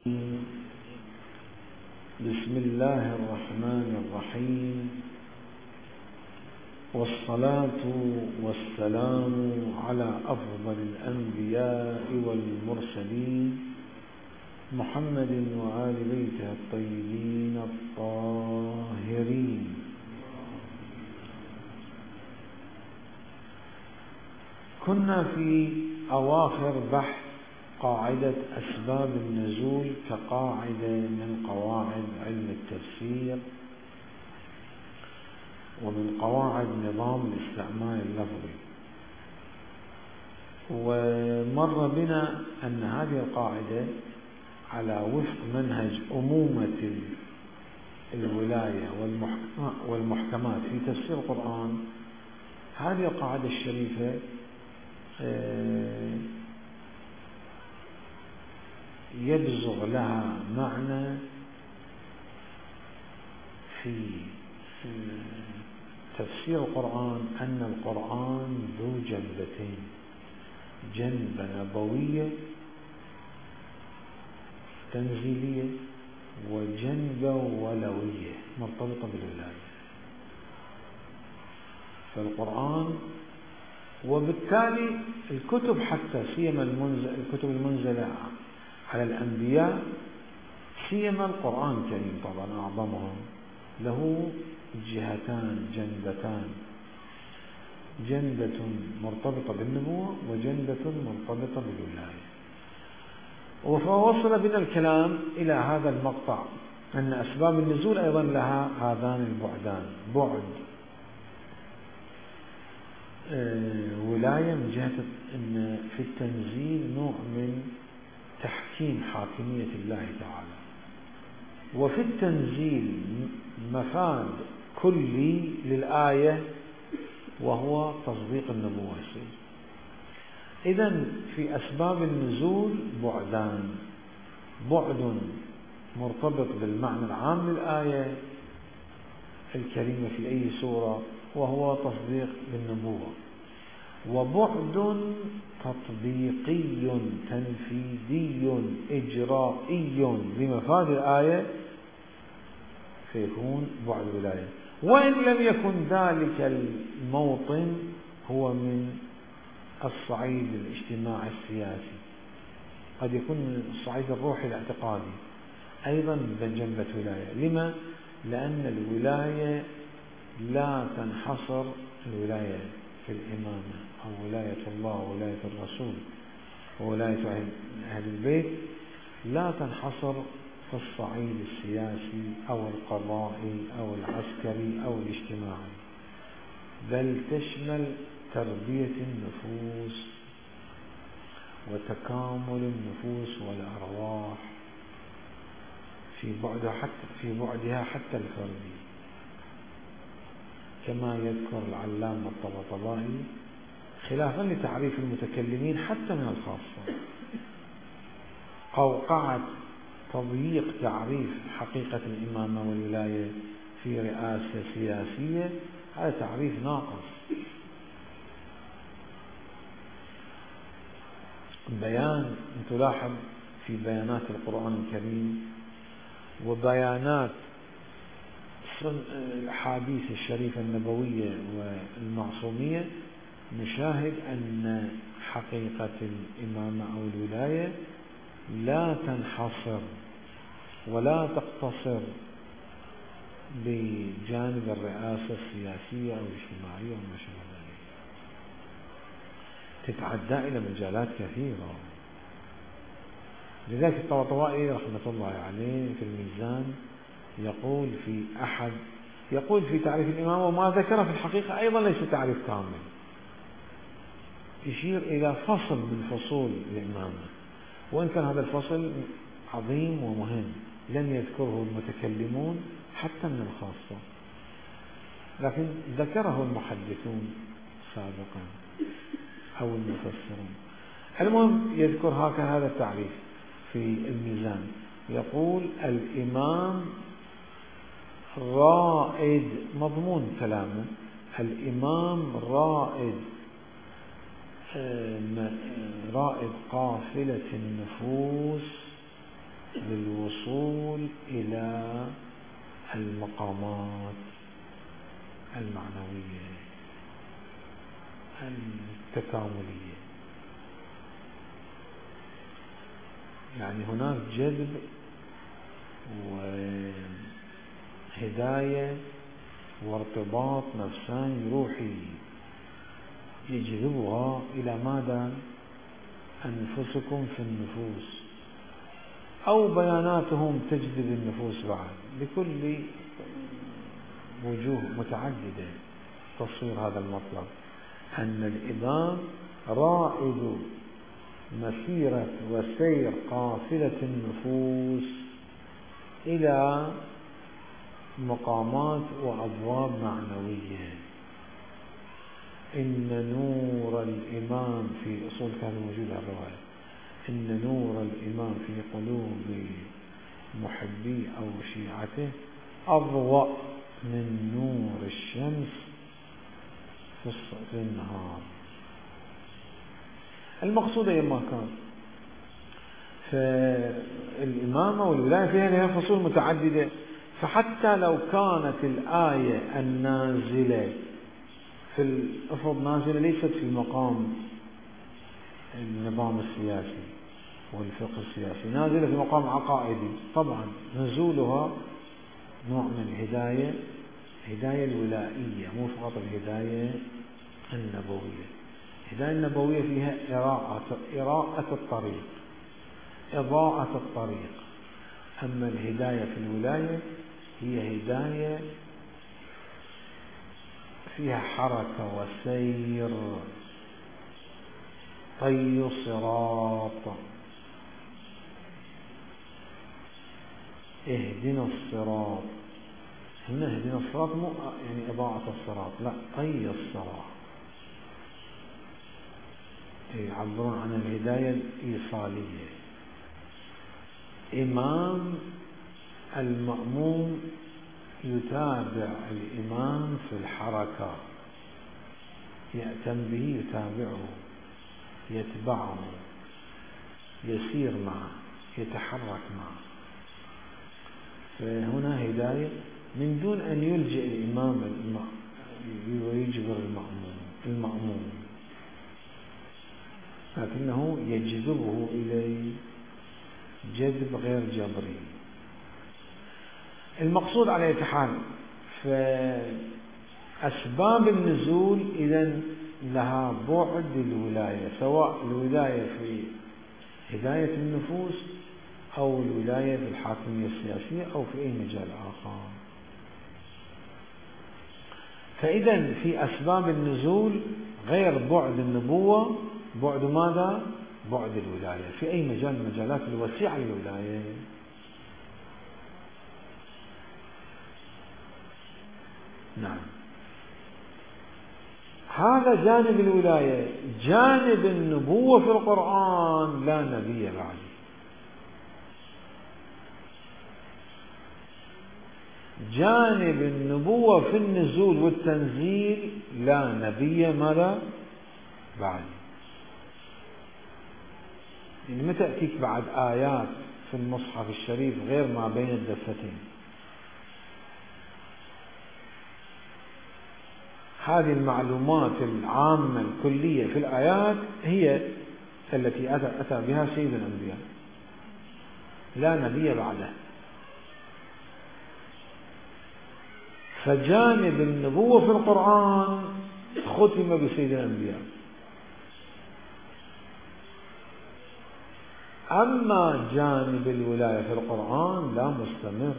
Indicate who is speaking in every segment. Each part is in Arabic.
Speaker 1: بسم الله الرحمن الرحيم، والصلاة والسلام على أفضل الأنبياء والمرسلين محمد وآل بيته الطيبين الطاهرين. كنا في أواخر بحث قاعدة أسباب النزول كقاعدة من قواعد علم التفسير ومن قواعد نظام الاستعمال اللفظي، ومر بنا أن هذه القاعدة على وفق منهج أمومة الولاية والمحكمات في تفسير القرآن. هذه القاعدة الشريفة يبزغ لها معنى في تفسير القرآن أن القرآن ذو جنبتين، جنبة نبوية تنزيلية وجنبة ولوية مرتبطة بالولاية. فالقرآن وبالتالي الكتب حتى سيما الكتب المنزلة على الأنبياء، سيما القرآن الكريم طبعا أعظمهم، له جهتان جنبتان، جنبة مرتبطة بالنبوة وجنبة مرتبطة بالولاية. وفوصل بنا الكلام إلى هذا المقطع أن أسباب النزول أيضا لها هذان البعدان، بعد ولاية من جهة أن في التنزيل نوع من تحكيم حاكمية الله تعالى، وفي التنزيل مفاد كلي للآية وهو تصديق النبوة. إذن في أسباب النزول بعدان، بعد مرتبط بالمعنى العام للآية الكريمة في أي سورة وهو تصديق بالنبوة، وبعد تطبيقي تنفيذي إجرائي لمفاد الآية فيكون بعد ولاية. وإن لم يكن ذلك الموطن هو من الصعيد الاجتماعي السياسي، قد يكون من الصعيد الروحي الاعتقادي أيضا بجنبة ولاية. لما؟ لأن الولاية لا تنحصر، الولاية في الإمامة أو ولاية الله وولاية الرسول وولاية أهل البيت لا تنحصر في الصعيد السياسي أو القضائي أو العسكري أو الاجتماعي، بل تشمل تربية النفوس وتكامل النفوس والأرواح في بعدها حتى الفردي، كما يذكر العلامة الطباطبائي خلافا لتعريف المتكلمين حتى من الخاصة. قوقعة تضييق تعريف حقيقة الإمامة والولاية في رئاسة سياسية، هذا تعريف ناقص. بيان تلاحظ في بيانات القرآن الكريم وبيانات الأحاديث الشريفة النبوية والمعصومية، نشاهد أن حقيقة الإمامة أو الولاية لا تنحصر ولا تقتصر بجانب الرئاسة السياسية أو الاجتماعية وما شابه ذلك، تتعدى إلى مجالات كثيرة. لذلك الطباطبائي رحمة الله عليه في الميزان يقول في تعريف الإمامة، وما ذكر في الحقيقة أيضا ليس تعريف كامل، يشير إلى فصل من فصول الإمامة، وإن كان هذا الفصل عظيم ومهم لم يذكره المتكلمون حتى من الخاصة، لكن ذكره المحدثون سابقا أو المفسرون. المهم يذكر هذا التعريف في الميزان، يقول الإمام رائد، مضمون كلامه الإمام رائد قافلة النفوس للوصول إلى المقامات المعنوية التكاملية. يعني هناك جذب وهداية وارتباط نفساني روحي يجذبها إلى ماذا؟ أنفسكم في النفوس، أو بياناتهم تجذب النفوس بعد بكل وجوه متعددة. تصوير هذا المطلب أن الإمام رائد مسيرة وسير قافلة النفوس إلى مقامات وأبواب معنوية. إن نور الإمام في أصول كان موجود الرواية، إن نور الإمام في قلوب محبي أو شيعته أضوأ من نور الشمس في النهار. المقصود أيما كان، فالإمامة والولاية فيها لها فصول متعددة. فحتى لو كانت الآية النازلة في الأفضل نازلة ليست في مقام النظام السياسي والفقه السياسي، نازلة في مقام عقائدي، طبعا نزولها نوع من الهداية، الهداية الولائية، مو فقط الهداية النبوية. الهداية النبوية فيها إراءة الطريق، إضاءة الطريق. أما الهداية في الولاية هي هداية فيها حركة وسير، طي صراط، اهدنا الصراط. هنا اهدنا الصراط مو يعني إضاءة الصراط، لا، طي الصراط. يعبرون عن الهداية الإيصالية. إمام المأموم يتابع الإمام في الحركة، يأتم به، يتابعه، يتبعه، يسير معه، يتحرك معه. فهنا هداية من دون أن يلجئ الإمام ويجبر المأموم، لكنه يجذبه إليه جذب غير جبري. المقصود على أي حال، فأسباب النزول إذن لها بعد الولاية، سواء الولاية في هداية النفوس أو الولاية في الحاكمية السياسية أو في أي مجال آخر. فإذن في أسباب النزول غير بعد النبوة، بعد ماذا؟ بعد الولاية في أي مجال من المجالات الوسيعة للولاية. نعم، هذا جانب الولاية. جانب النبوة في القرآن لا نبي بعد. جانب النبوة في النزول والتنزيل لا نبي ماذا بعد. يعني ما تأتيك بعد آيات في المصحف الشريف غير ما بين الدفتين. هذه المعلومات العامة الكلية في الآيات هي التي أتى بها سيد الأنبياء، لا نبي بعده. فجانب النبوة في القرآن ختم بسيد الأنبياء. أما جانب الولاية في القرآن لا مستمر.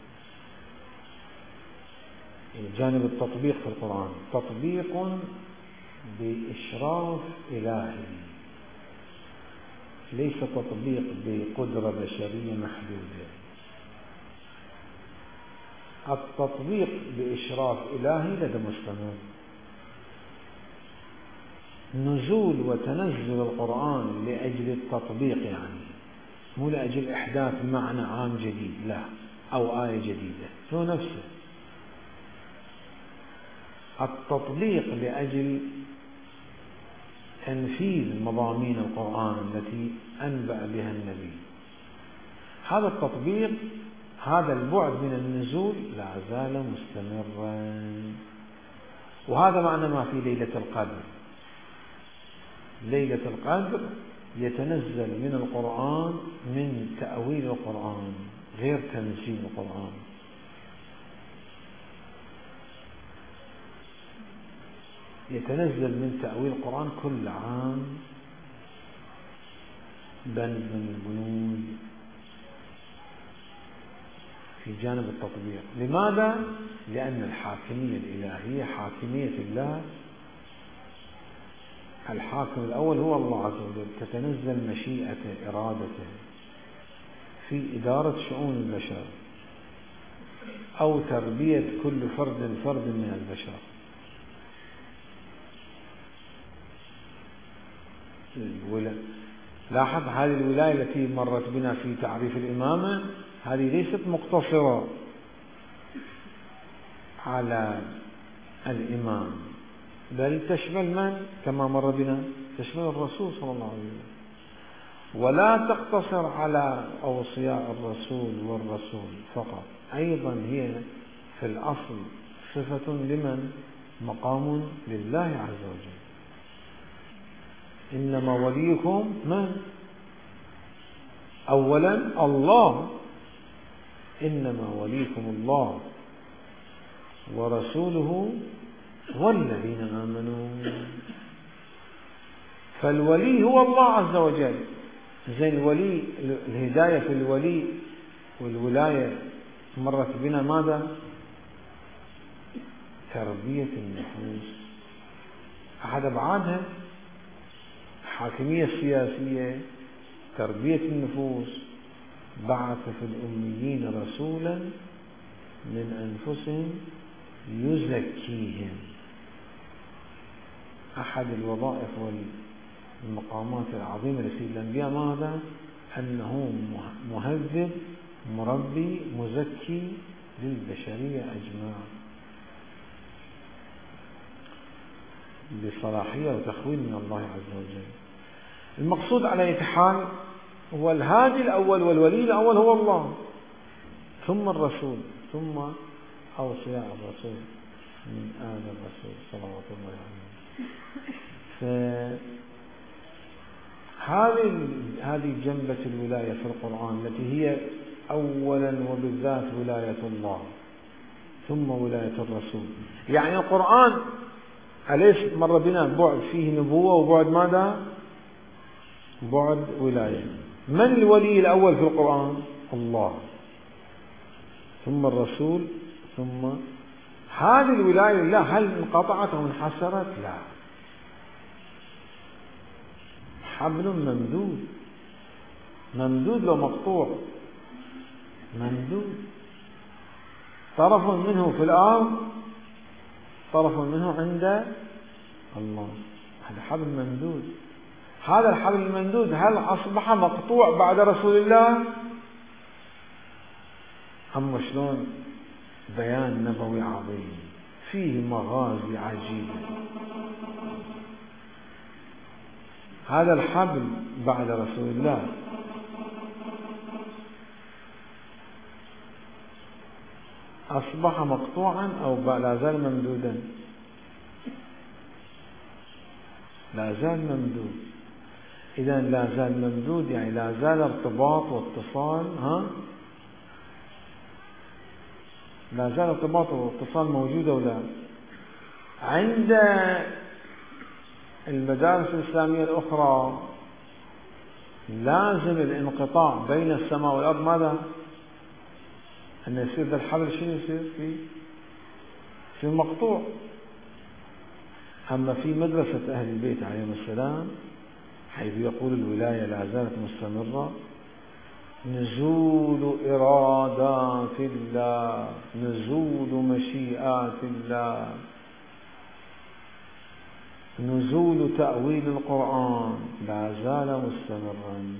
Speaker 1: جانب التطبيق في القرآن تطبيق بإشراف إلهي، ليس تطبيق بقدرة بشرية محدودة. التطبيق بإشراف إلهي لدى مستمر. نزول وتنزل القرآن لأجل التطبيق، يعني مو لأجل إحداث معنى عام جديد، لا، أو آية جديدة، هو نفسه. التطبيق لأجل تنفيذ مضامين القرآن التي أنبأ بها النبي. هذا التطبيق، هذا البعد من النزول لا زال مستمرا. وهذا معنى ما في ليلة القدر. ليلة القدر يتنزل من القرآن من تأويل القرآن غير تنزيل القرآن. يتنزل من تأويل القرآن كل عام بند من البنود في جانب التطبيق. لماذا؟ لأن الحاكمية الإلهية حاكمية الله، الحاكم الأول هو الله عز وجل، تتنزل مشيئته إرادته في إدارة شؤون البشر أو تربية كل فرد من البشر. لاحظ هذه الولاية التي مرت بنا في تعريف الإمامة، هذه ليست مقتصرة على الإمام، بل تشمل من؟ كما مر بنا تشمل الرسول صلى الله عليه وسلم، ولا تقتصر على أوصياء الرسول والرسول فقط، أيضا هي في الأصل صفة لمن؟ مقام لله عز وجل. إنما وليكم من؟ أولا الله، إنما وليكم الله ورسوله والذين آمنوا. فالولي هو الله عز وجل. زين الولي، الهداية في الولي والولاية مرت بنا ماذا؟ تربية النفوس، أحد أبعادها الحاكمية السياسية، تربية النفوس. بعث في الأميين رسولا من أنفسهم يزكيهم. أحد الوظائف والمقامات العظيمة لسيد الأنبياء ماذا؟ أنه مهذب مربي مزكي للبشرية أجمع بصلاحية وتخوين من الله عز وجل. المقصود على أي حال هو الهادي الأول والولي الأول هو الله، ثم الرسول، ثم أوصياء الرسول من آل الرسول صلوات الله عليه. هذه جنبة الولاية في القرآن التي هي أولا وبالذات ولاية الله ثم ولاية الرسول. يعني القرآن أليس مر بنا بعد فيه نبوة وبعد ماذا؟ بعد ولاية. من الولي الأول في القرآن؟ الله، ثم الرسول، ثم هذه الولاية لله. هل انقطعت أو انحسرت؟ لا، حبل ممدود، ممدود لو مقطوع، ممدود، طرف منه في الأرض، طرف منه عند الله. هذا حبل ممدود. هذا الحبل الممدود هل أصبح مقطوع بعد رسول الله؟ أما شلون؟ بيان نبوي عظيم فيه مغازي عجيبة. هذا الحبل بعد رسول الله أصبح مقطوعا أو لا زال ممدودا؟ لا زال ممدود. إذا لا زال ممدود يعني لا زال ارتباط واتصال، لا زال ارتباط واتصال موجود أو لا؟ عند المدارس الإسلامية الأخرى لازم الانقطاع بين السماء والأرض ماذا؟ أن يصير ذا الحبل شنو يصير في مقطوع. أما في مدرسة أهل البيت عليهم السلام حيث يقول الولاية لا زالت مستمرة، نزول إرادات الله، نزول مشيئات الله، نزول تأويل القرآن لا زال مستمرا.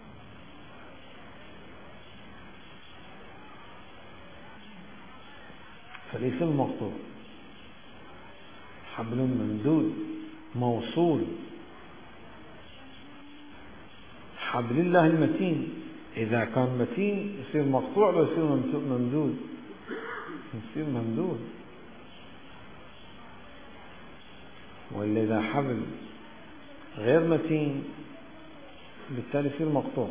Speaker 1: فليس المقطوع، حبل ممدود موصول، حبل الله المتين. إذا كان متين يصير مقطوع لو يصير ممدود؟ يصير ممدود. وإلا إذا حبل غير متين بالتالي يصير مقطوع.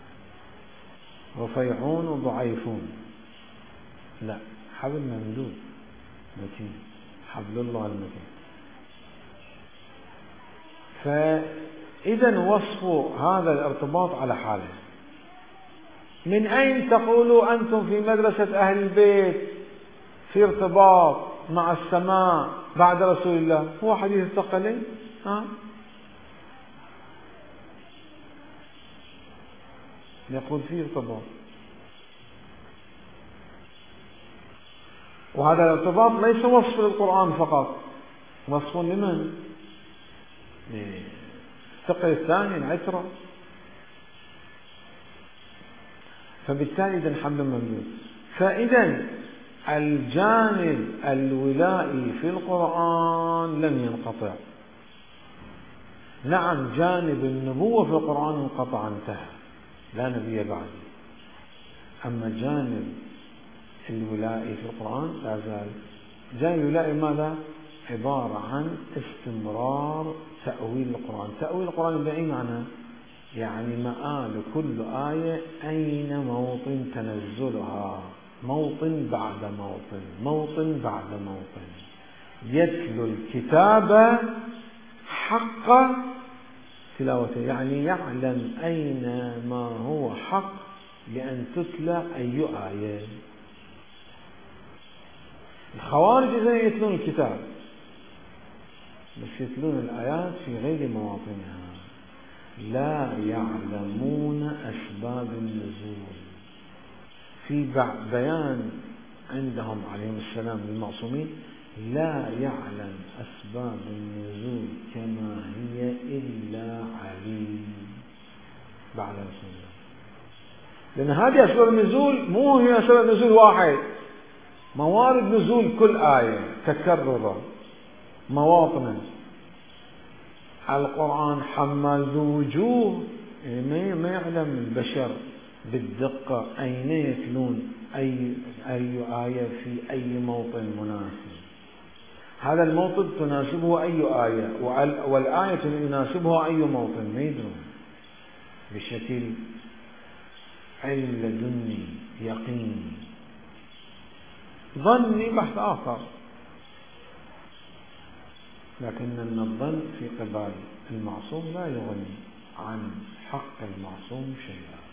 Speaker 1: رفيعون وضعيفون، لا، حبل ممدود متين، حبل الله المتين. فإذا وصف هذا الارتباط على حاله. من أين تقولوا أنتم في مدرسة أهل البيت في ارتباط مع السماء بعد رسول الله؟ هو حديث الثقلين. يقول فيه ارتباط، وهذا الارتباط ليس وصف للقرآن فقط، وصف لمن؟ الثقل الثاني، العترة. فبالتالي إذا حبل ممدود. فإذا الجانب الولائي في القرآن لم ينقطع. نعم، جانب النبوة في القرآن انقطع، انتهى، لا نبي بعده. أما جانب الولائي في القرآن لا زال. جانب الولائي ماذا؟ عبارة عن استمرار تأويل القرآن. تأويل القرآن بأي معنى؟ يعني مآل كل آية أين موطن تنزلها، موطن بعد موطن، موطن بعد موطن. يتلو الكتاب حق تلاوته، يعني يعلم أين ما هو حق لأن تتلى أي آية. الخوارج إذن يتلون الكتاب بس يتلون الآيات في غير مواطنها، لا يعلمون أسباب النزول. في بيان عندهم عليهم السلام للمعصومين، لا يعلم أسباب النزول كما هي إلا عليم بعد رسول الله. لأن هذه أسباب النزول مو هي سبب نزول واحد، موارد نزول كل آية تكرر مواطن. القرآن حمال ذو وجوه، ما يعلم البشر بالدقة أين يتلون أي آية في أي موطن مناسب. هذا الموطن تناسبه أي آية، والآية يناسبها أي موطن، ما يدرون بشكل علم لدني يقيني. ظني بحث آخر، لكن الظن في قبال المعصوم لا يغني عن حق المعصوم شيئا.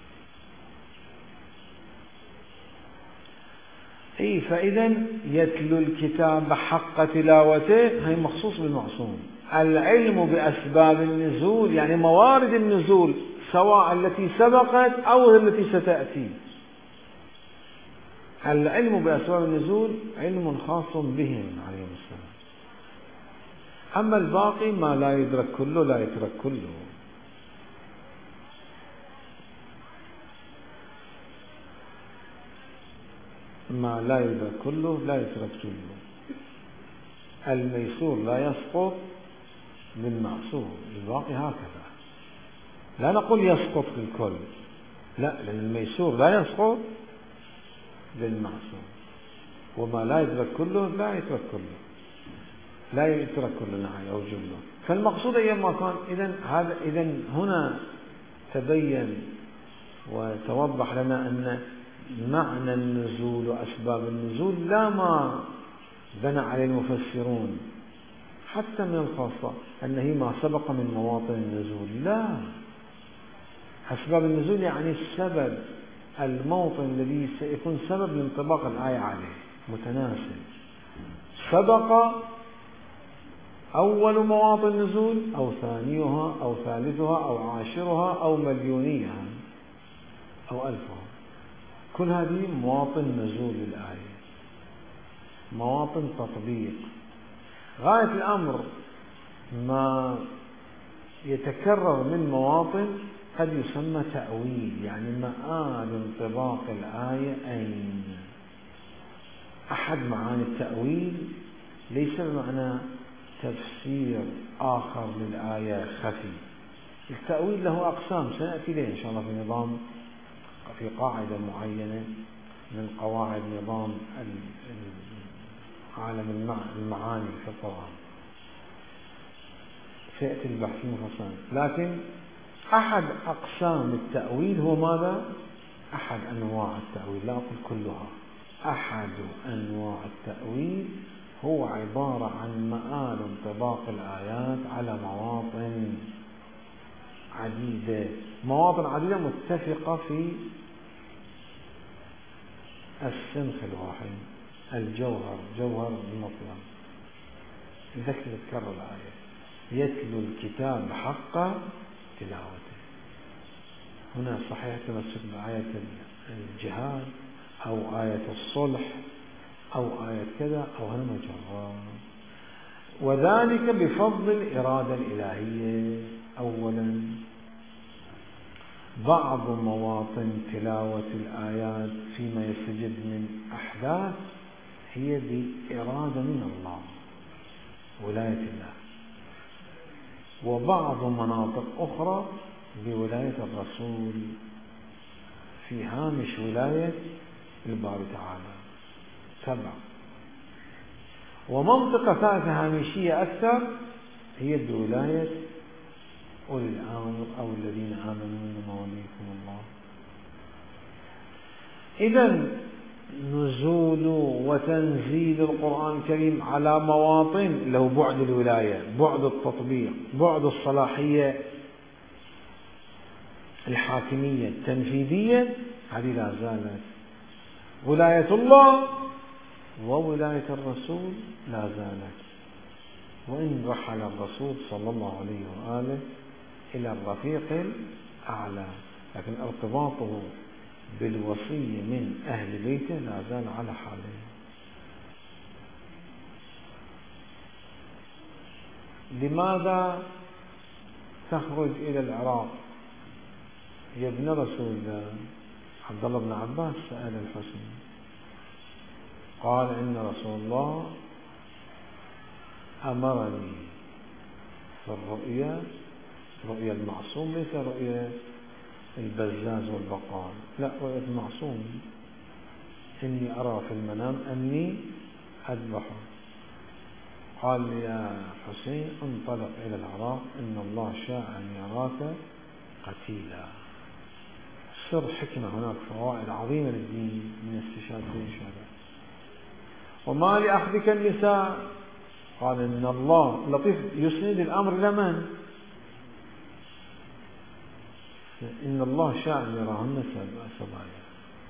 Speaker 1: فإذا يتلو الكتاب حق تلاوته، هي مخصوص بالمعصوم. العلم بأسباب النزول يعني موارد النزول، سواء التي سبقت أو التي ستأتي. العلم بأسباب النزول علم خاص بهم عليهم السلام. أما الباقي ما لا يدرك كله لا يترك كله. ما لا يدرك كله لا يترك كله. الميسور لا يسقط بالمعصور، الباقي هكذا. لا نقول يسقط في الكل، لا، لأن الميسور لا يسقط بالمعصور، وما لا يدرك كله لا يترك كله، لا يترك كل نهاية أو جملة. فالمقصود أيما كان، إذا هنا تبين وتوضح لنا أن معنى النزول وأسباب النزول لا ما بنى عليه المفسرون حتى من الخاصة أنه ما سبق من مواطن النزول، لا. أسباب النزول يعني السبب، الموطن الذي سيكون سبب لانطباق الآية عليه متناسب. سبق أول مواطن النزول أو ثانيها أو ثالثها أو عاشرها أو مليونيها أو ألفها، كل هذه مواطن نزول الآية، مواطن تطبيق. غاية الأمر ما يتكرر من مواطن قد يسمى تأويل، يعني مآل انطباق الآية أين. أحد معاني التأويل ليس بمعنى تفسير آخر للآية خفي. التأويل له أقسام سنأتي إليه إن شاء الله في نظام في قاعدة معينة من قواعد نظام عالم المعاني في القرآن، سيأتي البحث مفصلا. لكن أحد أقسام التأويل هو ماذا؟ أحد أنواع التأويل، لا أقول كلها، أحد أنواع التأويل هو عبارة عن مآل انطباق الآيات على مواطن عديدة متفقة في السنخ الواحد، جوهر المطلب. ذكر تذكر الآية: يتلو الكتاب حق تلاوته. هنا صحيح تمسك بآية الجهاد أو آية الصلح أو آية كذا أو هالمجرة، وذلك بفضل الإرادة الإلهية. أولا، بعض مواطن تلاوة الآيات فيما يستجد من أحداث هي بإرادة من الله، ولاية الله، وبعض مناطق أخرى بولاية الرسول في هامش ولاية الباري تعالى. 7. ومنطقة ثالثة هامشية أكثر هي بولاية أولي الأمر أو الذين آمنوا إنما وليكم الله. إذن نزول وتنزيل القرآن الكريم على مواطن له بعد الولاية، بعد التطبيق، بعد الصلاحية الحاكمية التنفيذية، هذه لا زالت. ولاية الله وولاية الرسول لا زالت، وإن رحل الرسول صلى الله عليه وآله إلى الرفيق الأعلى، لكن ارتباطه بالوصي من أهل بيته لا زال على حاله. لماذا تخرج إلى العراق يا ابن رسول الله؟ عبد الله بن عباس سأل الحسن، قال: إن رسول الله أمرني في الرؤيا، رؤيا المعصوم، ليس رؤيا البزاز والبقال، لا، رؤيا المعصوم، إني أرى في المنام أني أذبحه. قال لي: يا حسين انطلق إلى العراق، إن الله شاء أن يراك قتيلا. سر حكمة هناك، فوائد عظيمة للدين من استشهاد دين شهداء. وما لأخذك النساء؟ قال: إن الله لطيف يسند الأمر لمن؟ إن الله شاء أن يراهن سبايا.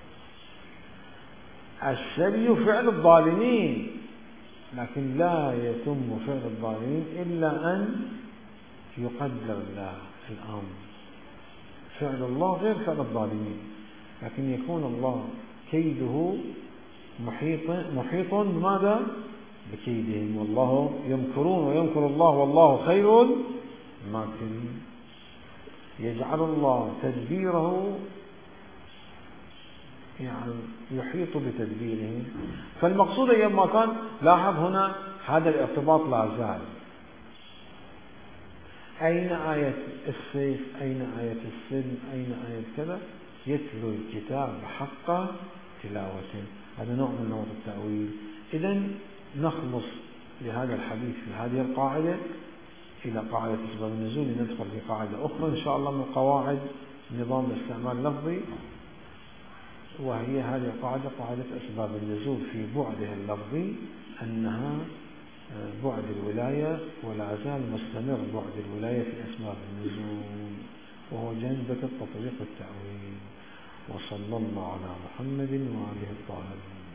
Speaker 1: السبي فعل الظالمين، لكن لا يتم فعل الظالمين إلا أن يقدر الله الأمر. فعل الله غير فعل الظالمين، لكن يكون الله كيده محيط بماذا؟ بكيدهم. والله يمكرون ويمكر الله والله خير الماكرين. يجعل الله تدبيره، يعني يحيط بتدبيره. فالمقصود أيما كان، لاحظ هنا هذا الارتباط لا زال. أين آية السيف؟ أين آية السلم؟ أين آية كذا؟ يتلو الكتاب حق تلاوته. هذا نوع من نوع التأويل. إذن نخلص لهذا الحديث في هذه القاعدة إلى قاعدة أسباب النزول، ندخل في قاعدة أخرى إن شاء الله من قواعد نظام الاستعمال اللفظي، وهي هذه القاعدة قاعدة أسباب النزول في بعدها اللفظي، أنها بعد الولاية، ولا زال مستمر بعد الولاية في أسباب النزول، وهو جنبة التطبيق والتأويل. وصلى الله على محمد وآله الطاهرين.